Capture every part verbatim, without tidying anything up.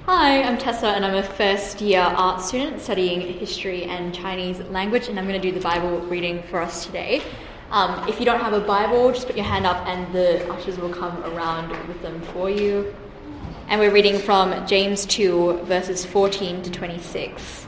Hi, I'm Tessa and I'm a first year art student studying history and Chinese language, and I'm going to do the Bible reading for us today. Um, if you don't have a Bible, just put your hand up and the ushers will come around with them for you. And we're reading from James two, verses fourteen to twenty-six.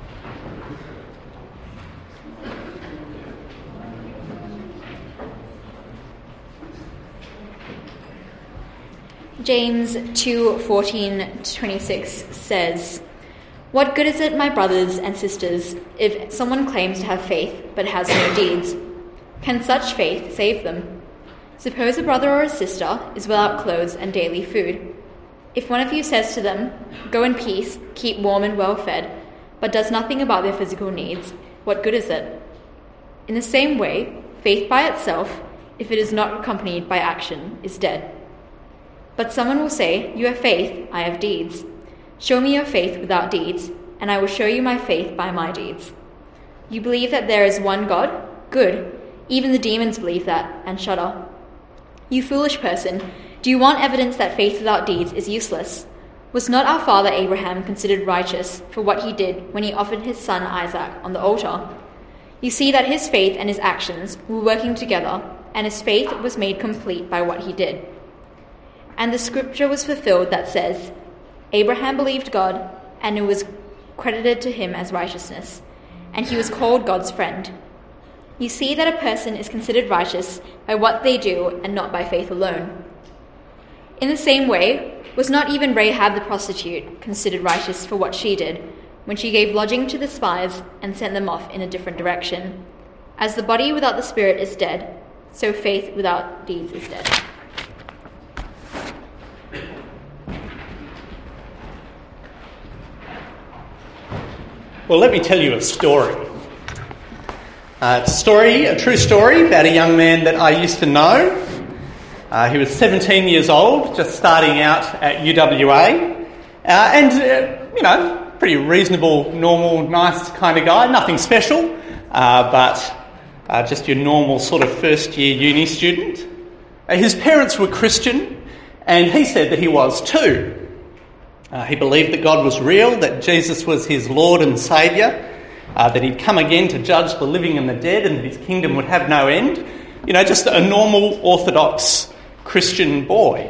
James two fourteen to twenty-six says, "What good is it, my brothers and sisters, if someone claims to have faith but has no deeds? Can such faith save them? Suppose a brother or a sister is without clothes and daily food. If one of you says to them, 'Go in peace, keep warm and well fed,' but does nothing about their physical needs, what good is it? In the same way, faith by itself, if it is not accompanied by action, is dead. But someone will say, 'You have faith, I have deeds. Show me your faith without deeds, and I will show you my faith by my deeds. You believe that there is one God? Good. Even the demons believe that and shudder. You foolish person, do you want evidence that faith without deeds is useless? Was not our father Abraham considered righteous for what he did when he offered his son Isaac on the altar? You see that his faith and his actions were working together, and his faith was made complete by what he did. And the scripture was fulfilled that says, 'Abraham believed God, and it was credited to him as righteousness, and he was called God's friend.' You see that a person is considered righteous by what they do and not by faith alone. In the same way, was not even Rahab the prostitute considered righteous for what she did, when she gave lodging to the spies and sent them off in a different direction? As the body without the spirit is dead, so faith without deeds is dead." Well, let me tell you a story. Uh, it's a story, a true story about a young man that I used to know. Uh, he was seventeen years old, just starting out at U W A, uh, and, uh, you know, pretty reasonable, normal, nice kind of guy, nothing special, uh, but uh, just your normal sort of first-year uni student. Uh, his parents were Christian, and he said that he was too. Uh, he believed that God was real, that Jesus was his Lord and Saviour, uh, that he'd come again to judge the living and the dead, and that his kingdom would have no end. You know, just a normal, orthodox Christian boy.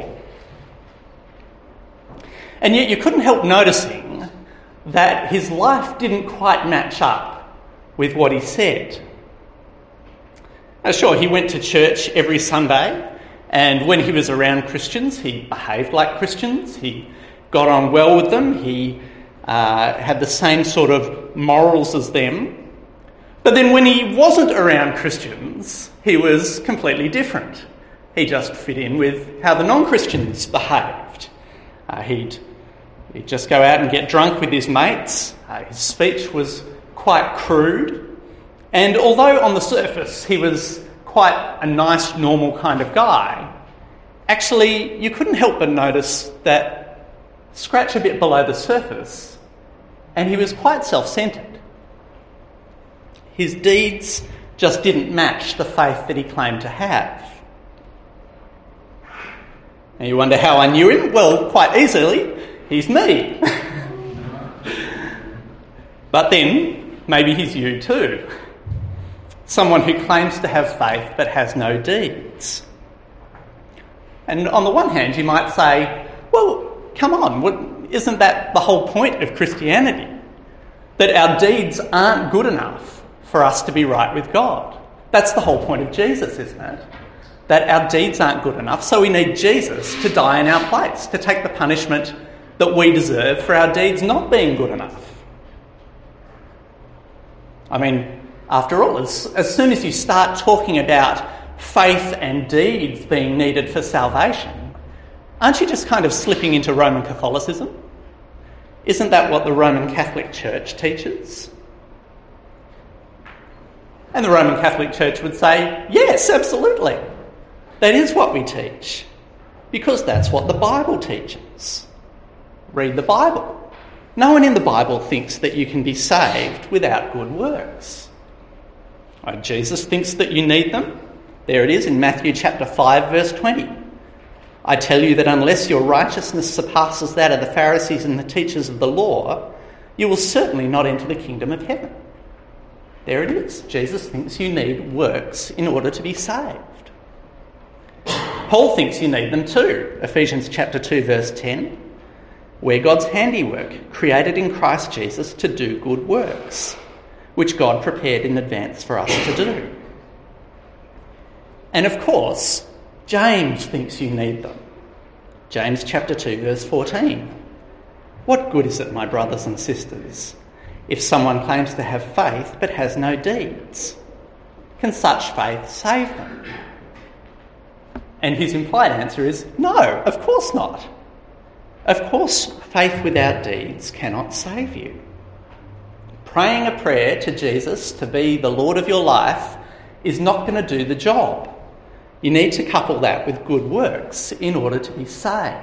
And yet you couldn't help noticing that his life didn't quite match up with what he said. Now, sure, he went to church every Sunday, and when he was around Christians, he behaved like Christians. He got on well with them. He uh, had the same sort of morals as them. But then when he wasn't around Christians, he was completely different. He just fit in with how the non-Christians behaved. Uh, he'd, he'd just go out and get drunk with his mates. Uh, his speech was quite crude. And although on the surface he was quite a nice, normal kind of guy, actually you couldn't help but notice that scratch a bit below the surface, and he was quite self-centred. His deeds just didn't match the faith that he claimed to have. Now you wonder how I knew him? Well, quite easily, he's me. But then, maybe he's you too. Someone who claims to have faith but has no deeds. And on the one hand, you might say, well, come on, what, isn't that the whole point of Christianity? That our deeds aren't good enough for us to be right with God. That's the whole point of Jesus, isn't it? That our deeds aren't good enough, so we need Jesus to die in our place, to take the punishment that we deserve for our deeds not being good enough. I mean, after all, as, as soon as you start talking about faith and deeds being needed for salvation, aren't you just kind of slipping into Roman Catholicism? Isn't that what the Roman Catholic Church teaches? And the Roman Catholic Church would say, yes, absolutely. That is what we teach, because that's what the Bible teaches. Read the Bible. No one in the Bible thinks that you can be saved without good works. Oh, Jesus thinks that you need them. There it is in Matthew chapter five, verse twenty. I tell you that unless your righteousness surpasses that of the Pharisees and the teachers of the law, you will certainly not enter the kingdom of heaven. There it is. Jesus thinks you need works in order to be saved. Paul thinks you need them too. Ephesians chapter two, verse ten. We're God's handiwork, created in Christ Jesus to do good works, which God prepared in advance for us to do. And of course, James thinks you need them. James chapter two, verse fourteen. What good is it, my brothers and sisters, if someone claims to have faith but has no deeds? Can such faith save them? And his implied answer is no, of course not. Of course, faith without deeds cannot save you. Praying a prayer to Jesus to be the Lord of your life is not going to do the job. You need to couple that with good works in order to be saved.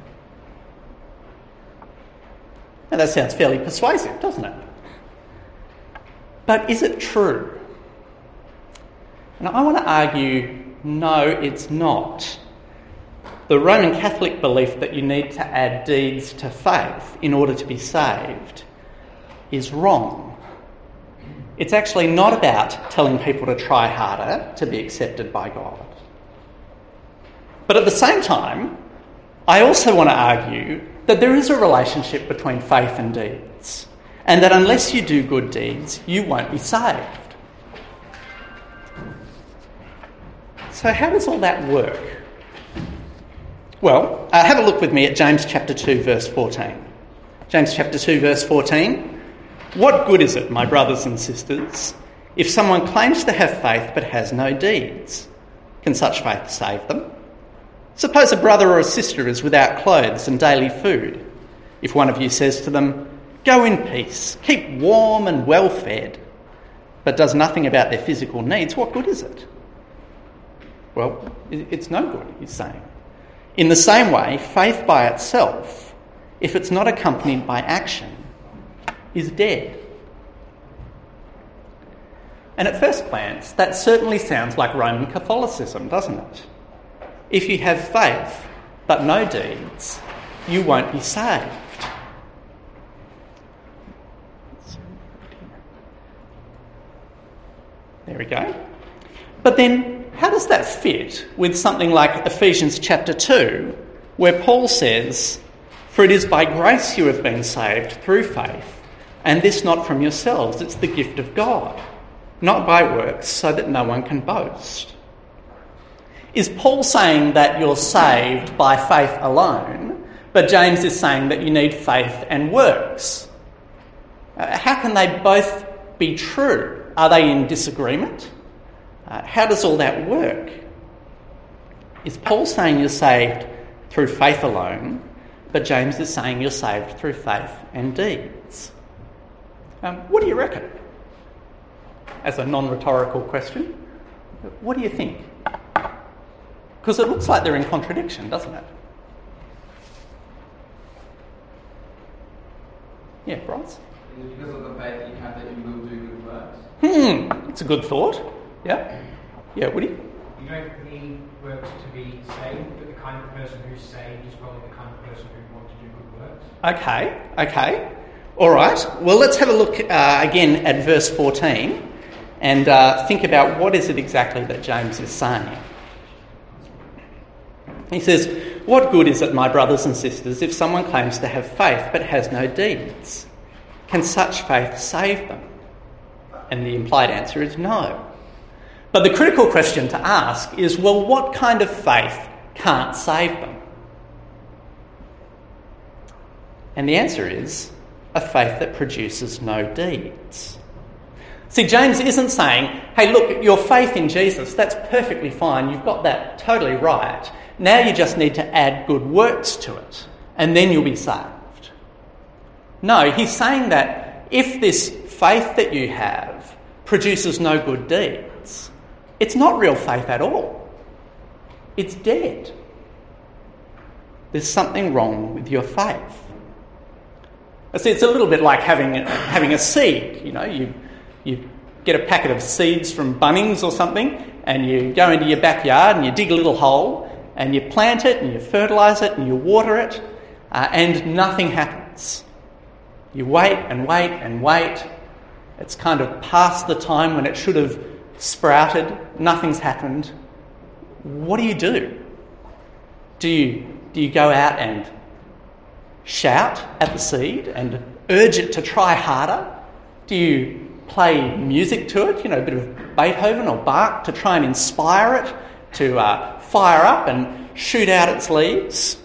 Now that sounds fairly persuasive, doesn't it? But is it true? And I want to argue, no, it's not. The Roman Catholic belief that you need to add deeds to faith in order to be saved is wrong. It's actually not about telling people to try harder to be accepted by God. But at the same time, I also want to argue that there is a relationship between faith and deeds, and that unless you do good deeds, you won't be saved. So how does all that work? Well, uh, have a look with me at James chapter two, verse fourteen. James chapter two, verse fourteen. What good is it, my brothers and sisters, if someone claims to have faith but has no deeds? Can such faith save them? Suppose a brother or a sister is without clothes and daily food. If one of you says to them, "Go in peace, keep warm and well fed," but does nothing about their physical needs, what good is it? Well, it's no good, he's saying. In the same way, faith by itself, if it's not accompanied by action, is dead. And at first glance, that certainly sounds like Roman Catholicism, doesn't it? If you have faith but no deeds, you won't be saved. There we go. But then, how does that fit with something like Ephesians chapter two, where Paul says, "For it is by grace you have been saved through faith, and this not from yourselves, it's the gift of God, not by works, so that no one can boast." Is Paul saying that you're saved by faith alone, but James is saying that you need faith and works? Uh, how can they both be true? Are they in disagreement? Uh, how does all that work? Is Paul saying you're saved through faith alone, but James is saying you're saved through faith and deeds? Um, what do you reckon? As a non-rhetorical question, what do you think? Because it looks like they're in contradiction, doesn't it? Yeah, Bryce? Is it because of the faith that you have that you will do good works? Hmm, it's a good thought. Yeah? Yeah, Woody? You don't need works to be saved, but the kind of person who's saved is probably the kind of person who wants to do good works. Okay, okay. All right. Well, let's have a look uh, again at verse fourteen and uh, think about what is it exactly that James is saying. He says, "What good is it, my brothers and sisters, if someone claims to have faith but has no deeds? Can such faith save them?" And the implied answer is no. But the critical question to ask is, well, what kind of faith can't save them? And the answer is a faith that produces no deeds. See, James isn't saying, hey, look, your faith in Jesus, that's perfectly fine. You've got that totally right. Now you just need to add good works to it, and then you'll be saved. No, he's saying that if this faith that you have produces no good deeds, it's not real faith at all. It's dead. There's something wrong with your faith. See, it's a little bit like having a, having a seed. You know, you you get a packet of seeds from Bunnings or something, and you go into your backyard and you dig a little hole, and you plant it and you fertilise it and you water it, uh, and nothing happens. You wait and wait and wait. It's kind of past the time when it should have sprouted. Nothing's happened. What do you do? Do you, do you go out and shout at the seed and urge it to try harder? Do you play music to it, you know, a bit of Beethoven or Bach to try and inspire it to uh, fire up and shoot out its leaves?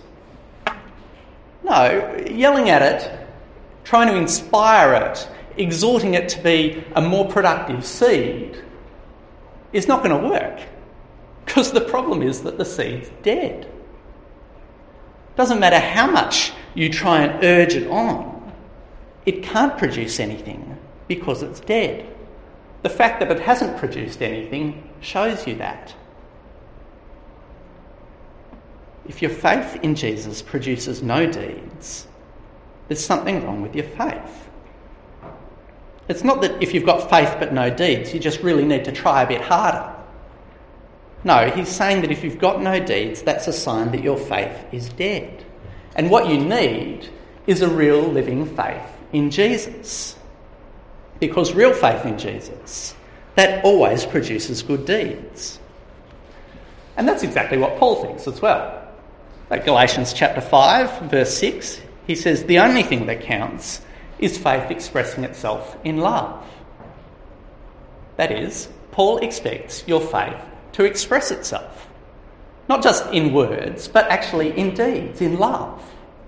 No, yelling at it, trying to inspire it, exhorting it to be a more productive seed is not going to work, because the problem is that the seed's dead. Doesn't matter how much you try and urge it on, it can't produce anything because it's dead. The fact that it hasn't produced anything shows you that. If your faith in Jesus produces no deeds, there's something wrong with your faith. It's not that if you've got faith but no deeds, you just really need to try a bit harder. No, he's saying that if you've got no deeds, that's a sign that your faith is dead. And what you need is a real living faith in Jesus. Because real faith in Jesus, that always produces good deeds. And that's exactly what Paul thinks as well. Like Galatians chapter five, verse six, he says, the only thing that counts is faith expressing itself in love. That is, Paul expects your faith to express itself, not just in words, but actually in deeds, in love.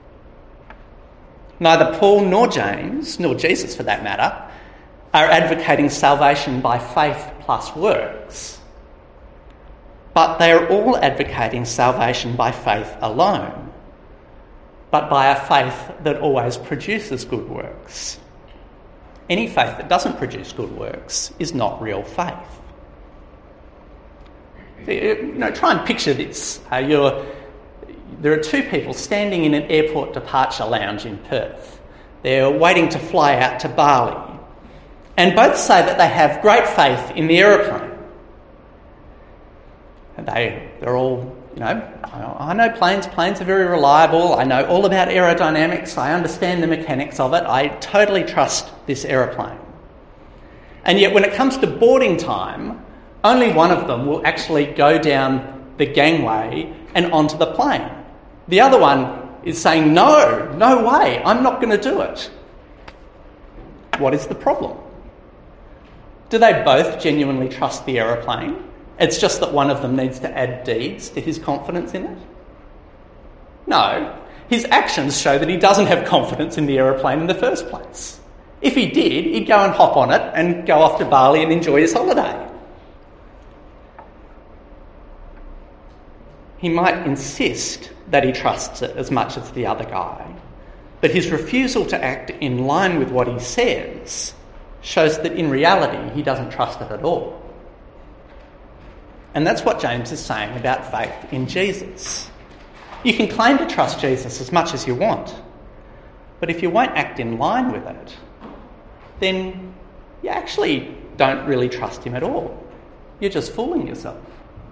Neither Paul nor James, nor Jesus for that matter, are advocating salvation by faith plus works. But they are all advocating salvation by faith alone, but by a faith that always produces good works. Any faith that doesn't produce good works is not real faith. You know, try and picture this. Uh, you're, there are two people standing in an airport departure lounge in Perth. They're waiting to fly out to Bali. And both say that they have great faith in the aeroplane. And they, they're all, you know, I know planes, planes are very reliable. I know all about aerodynamics. I understand the mechanics of it. I totally trust this aeroplane. And yet when it comes to boarding time, only one of them will actually go down the gangway and onto the plane. The other one is saying, no, no way, I'm not going to do it. What is the problem? Do they both genuinely trust the aeroplane? It's just that one of them needs to add deeds to his confidence in it? No, his actions show that he doesn't have confidence in the aeroplane in the first place. If he did, he'd go and hop on it and go off to Bali and enjoy his holiday. He might insist that he trusts it as much as the other guy, but his refusal to act in line with what he says shows that in reality he doesn't trust it at all. And that's what James is saying about faith in Jesus. You can claim to trust Jesus as much as you want, but if you won't act in line with it, then you actually don't really trust him at all. You're just fooling yourself.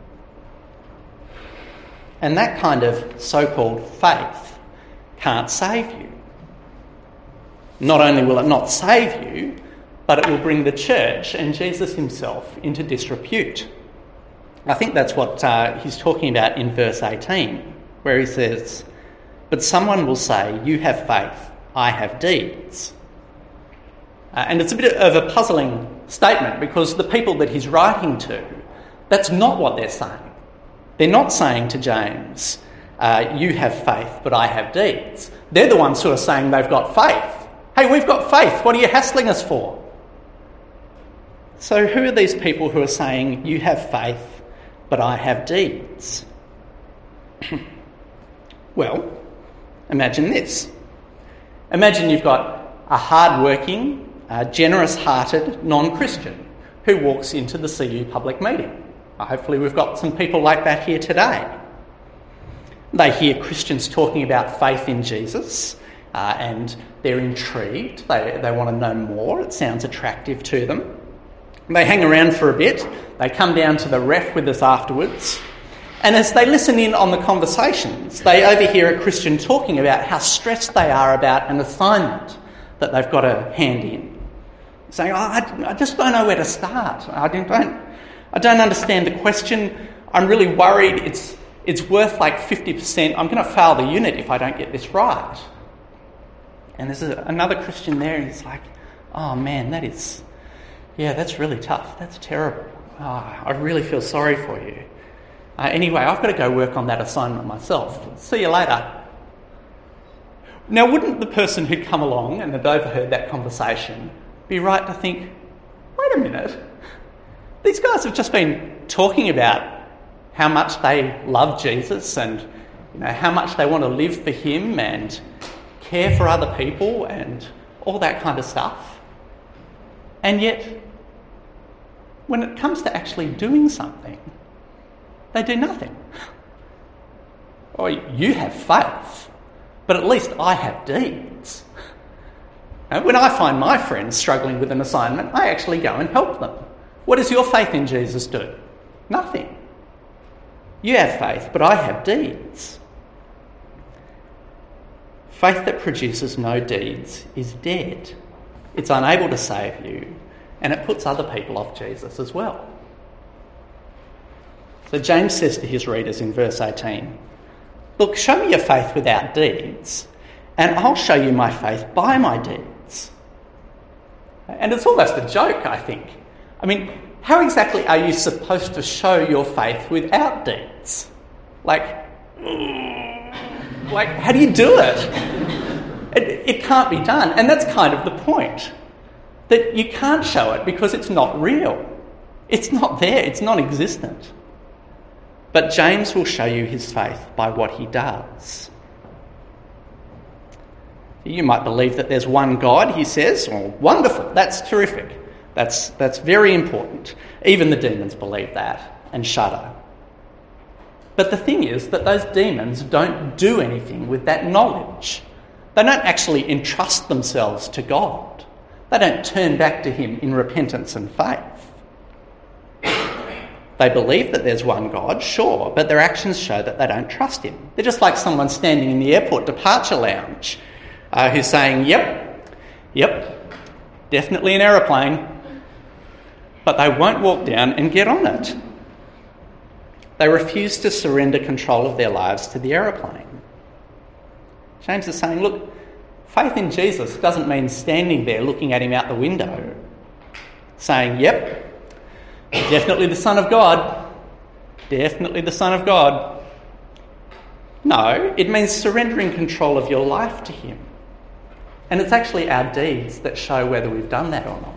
And that kind of so-called faith can't save you. Not only will it not save you, but it will bring the church and Jesus himself into disrepute. I think that's what uh, he's talking about in verse eighteen, where he says, but someone will say, you have faith, I have deeds. Uh, and it's a bit of a puzzling statement because the people that he's writing to, that's not what they're saying. They're not saying to James, uh, you have faith, but I have deeds. They're the ones who are saying they've got faith. Hey, we've got faith. What are you hassling us for? So who are these people who are saying, you have faith, but I have deeds? Well, imagine this. Imagine you've got a hard-working, uh, generous-hearted non-Christian who walks into the C U public meeting. Hopefully we've got some people like that here today. They hear Christians talking about faith in Jesus uh, and they're intrigued. They, they want to know more. It sounds attractive to them. They hang around for a bit. They come down to the ref with us afterwards And as they listen in on the conversations, they overhear a Christian talking about how stressed they are about an assignment that they've got to hand in. Saying, oh, I, I just don't know where to start. I don't, I don't understand the question. I'm really worried it's, it's worth like fifty percent. I'm going to fail the unit if I don't get this right. And there's a, another Christian there and he's like, oh man, that is, yeah, that's really tough. That's terrible. Oh, I really feel sorry for you. Uh, anyway, I've got to go work on that assignment myself. See you later. Now, wouldn't the person who'd come along and had overheard that conversation be right to think, wait a minute, these guys have just been talking about how much they love Jesus and, you know, how much they want to live for him and care for other people and all that kind of stuff. And yet, when it comes to actually doing something, they do nothing. Or you have faith, but at least I have deeds. Now, when I find my friends struggling with an assignment, I actually go and help them. What does your faith in Jesus do? Nothing. You have faith, but I have deeds. Faith that produces no deeds is dead. It's unable to save you, and it puts other people off Jesus as well. So James says to his readers in verse eighteen, look, show me your faith without deeds, and I'll show you my faith by my deeds. And it's almost a joke, I think. I mean, how exactly are you supposed to show your faith without deeds? Like, like how do you do it? It, it can't be done. And that's kind of the point. That you can't show it because it's not real. It's not there. It's non-existent. But James will show you his faith by what he does. You might believe that there's one God, he says. Oh, wonderful, that's terrific. That's, that's very important. Even the demons believe that and shudder. But the thing is that those demons don't do anything with that knowledge. They don't actually entrust themselves to God. They don't turn back to him in repentance and faith. They believe that there's one God, sure, but their actions show that they don't trust him. They're just like someone standing in the airport departure lounge uh, who's saying, yep, yep, definitely an aeroplane, but they won't walk down and get on it. They refuse to surrender control of their lives to the aeroplane. James is saying, look, faith in Jesus doesn't mean standing there looking at him out the window, saying, yep, definitely the Son of God. Definitely the Son of God. No, it means surrendering control of your life to him. And it's actually our deeds that show whether we've done that or not.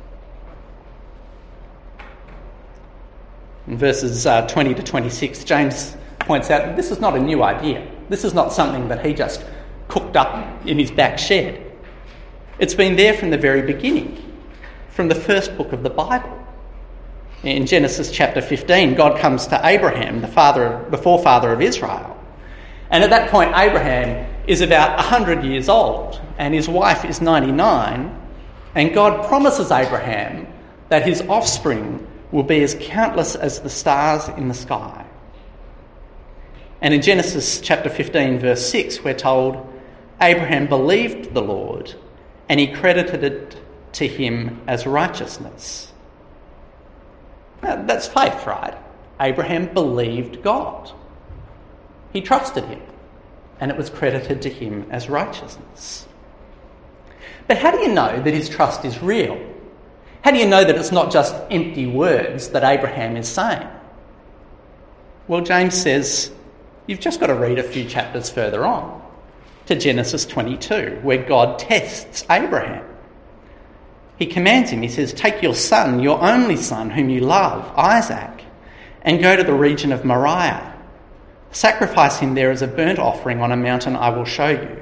In verses uh, twenty to twenty-six, James points out that this is not a new idea. This is not something that he just cooked up in his back shed. It's been there from the very beginning, from the first book of the Bible. In Genesis chapter fifteen, God comes to Abraham, the father, the forefather of Israel. And at that point, Abraham is about one hundred years old and his wife is ninety-nine. And God promises Abraham that his offspring will be as countless as the stars in the sky. And in Genesis chapter fifteen, verse six, we're told, Abraham believed the Lord and he credited it to him as righteousness. Now, that's faith, right? Abraham believed God. He trusted him, and it was credited to him as righteousness. But how do you know that his trust is real? How do you know that it's not just empty words that Abraham is saying? Well, James says, you've just got to read a few chapters further on, to Genesis twenty-two, where God tests Abraham. He commands him, he says, take your son, your only son, whom you love, Isaac, and go to the region of Moriah. Sacrifice him there as a burnt offering on a mountain I will show you.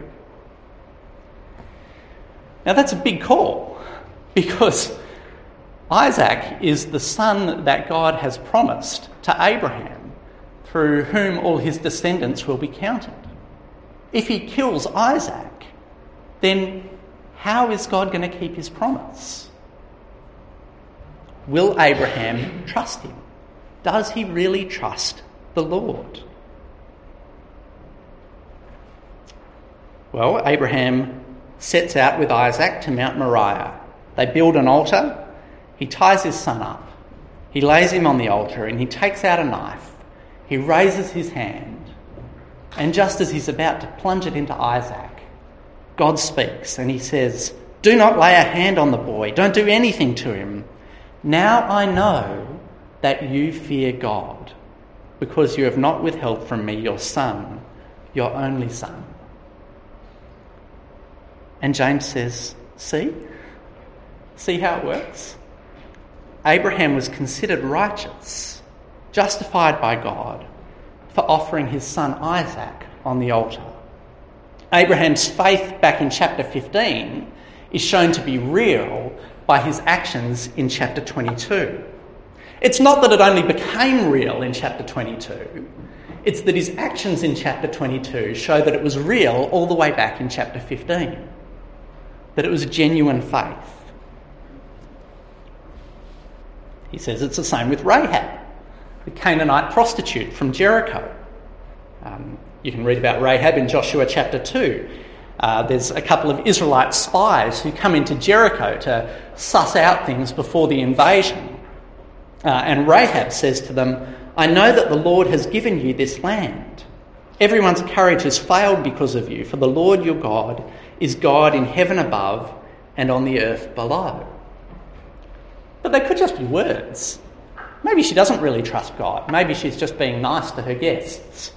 Now that's a big call, because Isaac is the son that God has promised to Abraham, through whom all his descendants will be counted. If he kills Isaac, then how is God going to keep his promise? Will Abraham trust him? Does he really trust the Lord? Well, Abraham sets out with Isaac to Mount Moriah. They build an altar. He ties his son up. He lays him on the altar and he takes out a knife. He raises his hand. And just as he's about to plunge it into Isaac, God speaks and he says, "Do not lay a hand on the boy. Don't do anything to him. Now I know that you fear God, because you have not withheld from me your son, your only son." And James says, see? See how it works? Abraham was considered righteous, justified by God, for offering his son Isaac on the altar. Abraham's faith back in chapter fifteen is shown to be real by his actions in chapter twenty-two. It's not that it only became real in chapter twenty-two, it's that his actions in chapter twenty-two show that it was real all the way back in chapter fifteen, that it was genuine faith. He says it's the same with Rahab, the Canaanite prostitute from Jericho. Um, you can read about Rahab in Joshua chapter two. Uh, there's a couple of Israelite spies who come into Jericho to suss out things before the invasion. Uh, and Rahab says to them, "I know that the Lord has given you this land. Everyone's courage has failed because of you, for the Lord your God is God in heaven above and on the earth below." But they could just be words. Maybe she doesn't really trust God. Maybe she's just being nice to her guests.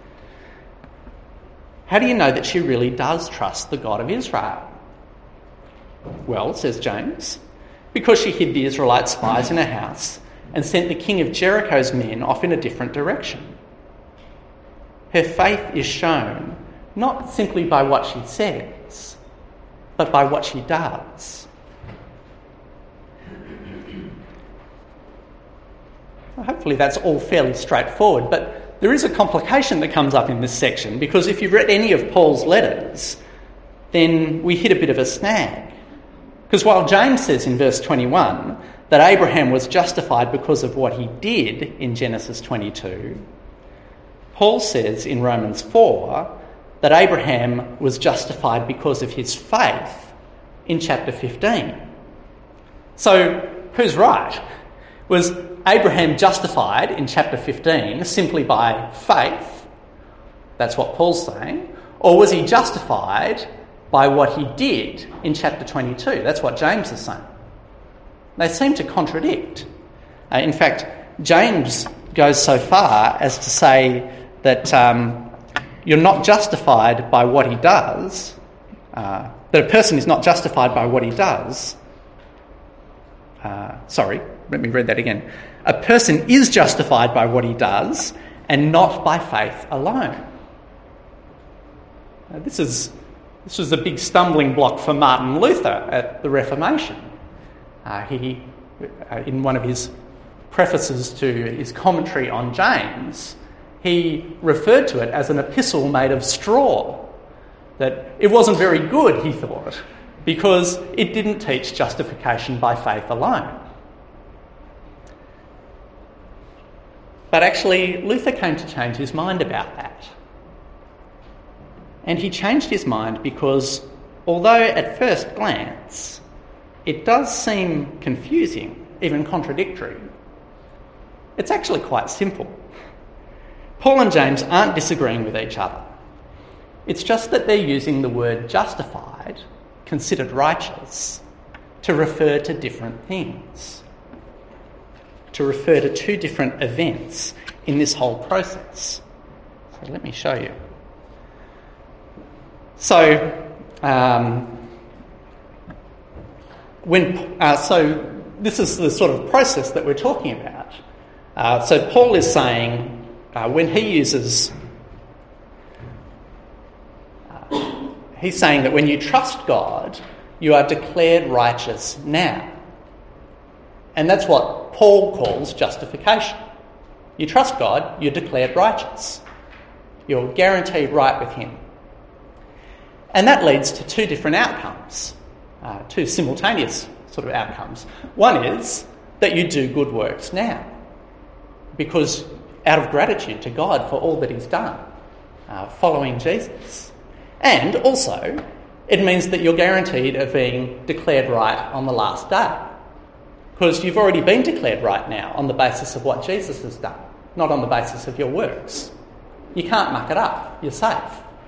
How do you know that she really does trust the God of Israel? Well, says James, because she hid the Israelite spies in her house and sent the king of Jericho's men off in a different direction. Her faith is shown not simply by what she says, but by what she does. Well, hopefully that's all fairly straightforward, but there is a complication that comes up in this section, because if you've read any of Paul's letters, then we hit a bit of a snag. Because while James says in verse twenty-one that Abraham was justified because of what he did in Genesis twenty-two, Paul says in Romans four that Abraham was justified because of his faith in chapter fifteen. So who's right? Was Abraham justified in chapter fifteen simply by faith? That's what Paul's saying. Or was he justified by what he did in chapter twenty-two? That's what James is saying. They seem to contradict. Uh, in fact, James goes so far as to say that um, you're not justified by what he does, uh, that a person is not justified by what he does. Uh, sorry, let me read that again. A person is justified by what he does and not by faith alone. Now, this is this was a big stumbling block for Martin Luther at the Reformation. Uh, he, uh, in one of his prefaces to his commentary on James, he referred to it as an epistle made of straw. That it wasn't very good, he thought, because it didn't teach justification by faith alone. But actually, Luther came to change his mind about that. And he changed his mind because, although at first glance it does seem confusing, even contradictory, it's actually quite simple. Paul and James aren't disagreeing with each other. It's just that they're using the word justified, considered righteous, to refer to different things, to refer to two different events in this whole process. So let me show you. So, um, when uh, so this is the sort of process that we're talking about. Uh, so Paul is saying uh, when he uses, uh, he's saying that when you trust God, you are declared righteous now. And that's what Paul calls justification. You trust God, you're declared righteous. You're guaranteed right with him. And that leads to two different outcomes, uh, two simultaneous sort of outcomes. One is that you do good works now, because out of gratitude to God for all that he's done, uh, following Jesus. And also, it means that you're guaranteed of being declared right on the last day, because you've already been declared right now on the basis of what Jesus has done, not on the basis of your works. You can't muck it up. You're safe.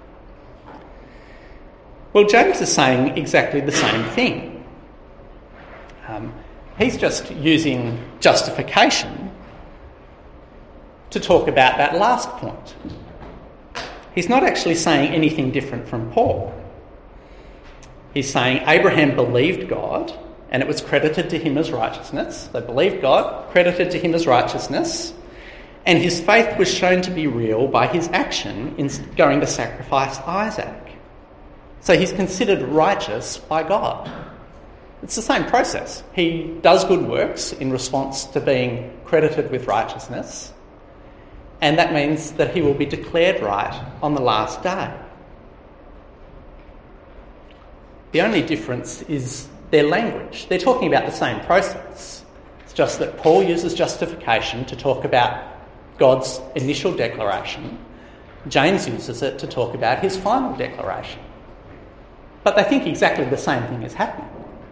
Well, James is saying exactly the same thing. Um, he's just using justification to talk about that last point. He's not actually saying anything different from Paul. He's saying Abraham believed God and it was credited to him as righteousness. They believed God, credited to him as righteousness, and his faith was shown to be real by his action in going to sacrifice Isaac. So he's considered righteous by God. It's the same process. He does good works in response to being credited with righteousness, and that means that he will be declared right on the last day. The only difference is their language. They're talking about the same process. It's just that Paul uses justification to talk about God's initial declaration. James uses it to talk about his final declaration. But they think exactly the same thing is happening.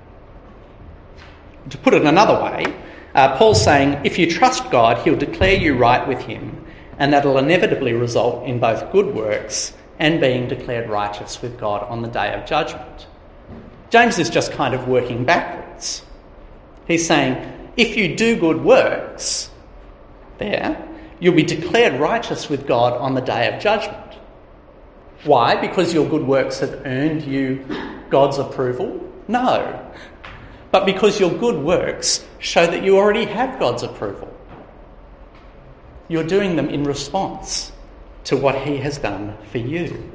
To put it another way, uh, Paul's saying, if you trust God, he'll declare you right with him, and that'll inevitably result in both good works and being declared righteous with God on the day of judgment. James is just kind of working backwards. He's saying, if you do good works, there, you'll be declared righteous with God on the day of judgment. Why? Because your good works have earned you God's approval? No. But because your good works show that you already have God's approval. You're doing them in response to what he has done for you.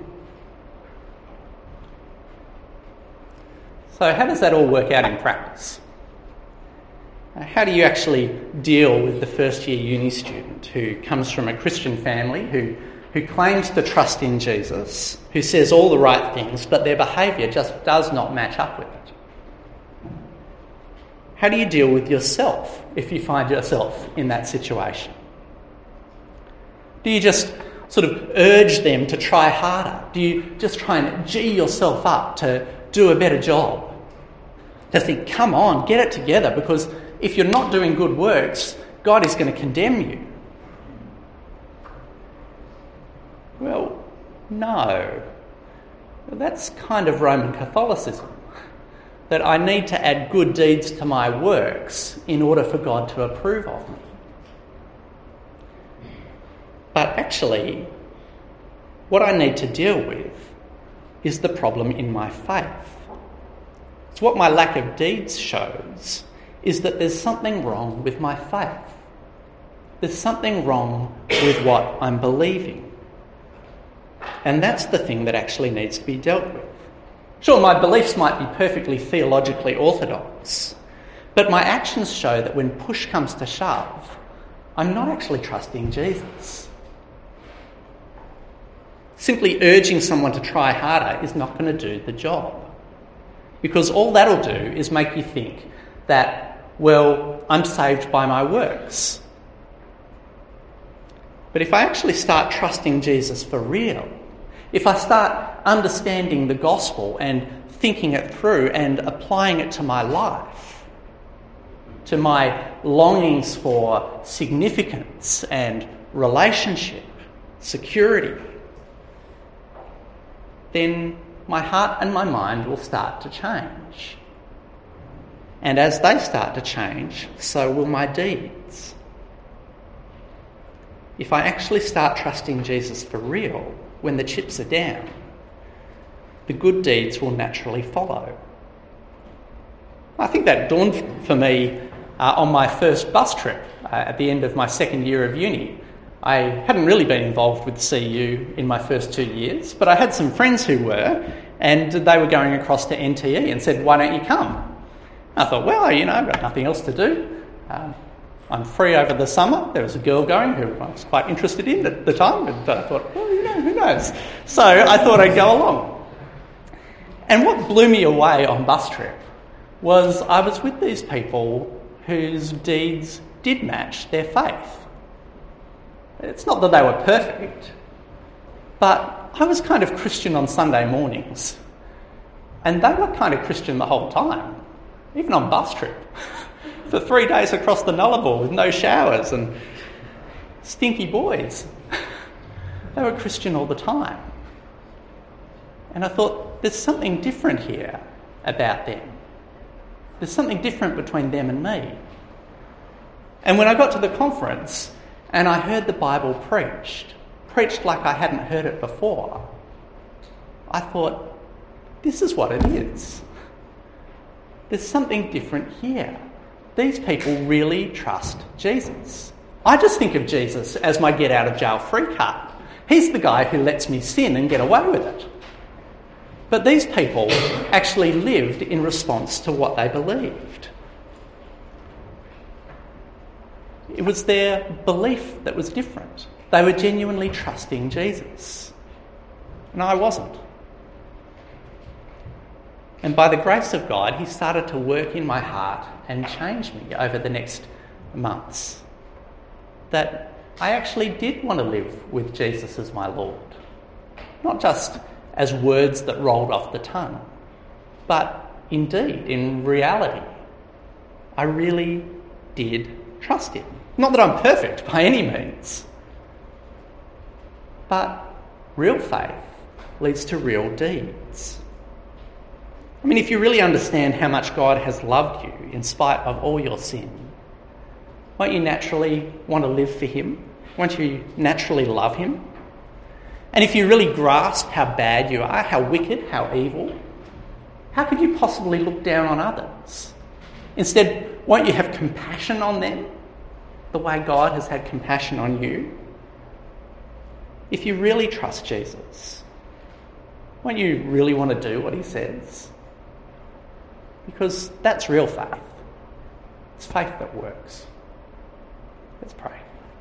So how does that all work out in practice? How do you actually deal with the first year uni student who comes from a Christian family, who, who claims to trust in Jesus, who says all the right things, but their behaviour just does not match up with it? How do you deal with yourself if you find yourself in that situation? Do you just sort of urge them to try harder? Do you just try and gee yourself up to do a better job? To think, come on, get it together, because if you're not doing good works, God is going to condemn you. Well, no. That's kind of Roman Catholicism. That I need to add good deeds to my works in order for God to approve of me. But actually, what I need to deal with is the problem in my faith. So what my lack of deeds shows is that there's something wrong with my faith. There's something wrong with what I'm believing. And that's the thing that actually needs to be dealt with. Sure, my beliefs might be perfectly theologically orthodox, but my actions show that when push comes to shove, I'm not actually trusting Jesus. Simply urging someone to try harder is not going to do the job. Because all that'll do is make you think that, well, I'm saved by my works. But if I actually start trusting Jesus for real, if I start understanding the gospel and thinking it through and applying it to my life, to my longings for significance and relationship, security, then my heart and my mind will start to change. And as they start to change, so will my deeds. If I actually start trusting Jesus for real, when the chips are down, the good deeds will naturally follow. I think that dawned for me uh, on my first bus trip uh, at the end of my second year of uni. I hadn't really been involved with C U in my first two years, but I had some friends who were, and they were going across to N T E and said, why don't you come? I thought, well, you know, I've got nothing else to do. Uh, I'm free over the summer. There was a girl going who I was quite interested in at the time, and I thought, well, you know, who knows? So I thought I'd go along. And what blew me away on bus trip was I was with these people whose deeds did match their faith. It's not that they were perfect, but I was kind of Christian on Sunday mornings. And they were kind of Christian the whole time, even on bus trip, for three days across the Nullarbor with no showers and stinky boys. They were Christian all the time. And I thought, there's something different here about them. There's something different between them and me. And when I got to the conference and I heard the Bible preached, preached like I hadn't heard it before, I thought, this is what it is. There's something different here. These people really trust Jesus. I just think of Jesus as my get out of jail free card. He's the guy who lets me sin and get away with it. But these people actually lived in response to what they believed. It was their belief that was different. They were genuinely trusting Jesus. And I wasn't. And by the grace of God, he started to work in my heart and change me over the next months. That I actually did want to live with Jesus as my Lord. Not just as words that rolled off the tongue, but indeed, in reality, I really did trust him. Not that I'm perfect by any means, but real faith leads to real deeds. I mean, if you really understand how much God has loved you in spite of all your sin, won't you naturally want to live for him? Won't you naturally love him? And if you really grasp how bad you are, how wicked, how evil, how could you possibly look down on others? Instead, won't you have compassion on them the way God has had compassion on you? If you really trust Jesus, won't you really want to do what he says? Because that's real faith. It's faith that works. Let's pray.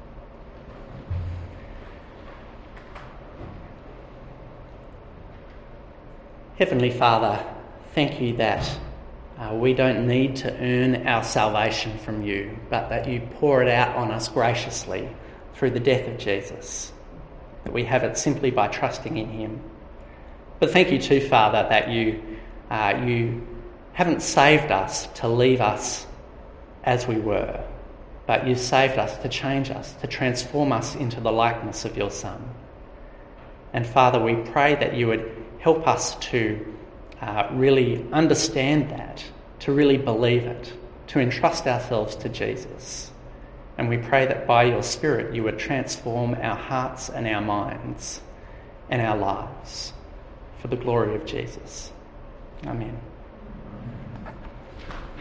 Heavenly Father, thank you that uh, we don't need to earn our salvation from you, but that you pour it out on us graciously through the death of Jesus, that we have it simply by trusting in him. But thank you too, Father, that you uh, you haven't saved us to leave us as we were, but you saved us to change us, to transform us into the likeness of your Son. And Father, we pray that you would help us to uh, really understand that, to really believe it, to entrust ourselves to Jesus. And we pray that by your Spirit you would transform our hearts and our minds and our lives for the glory of Jesus. Amen.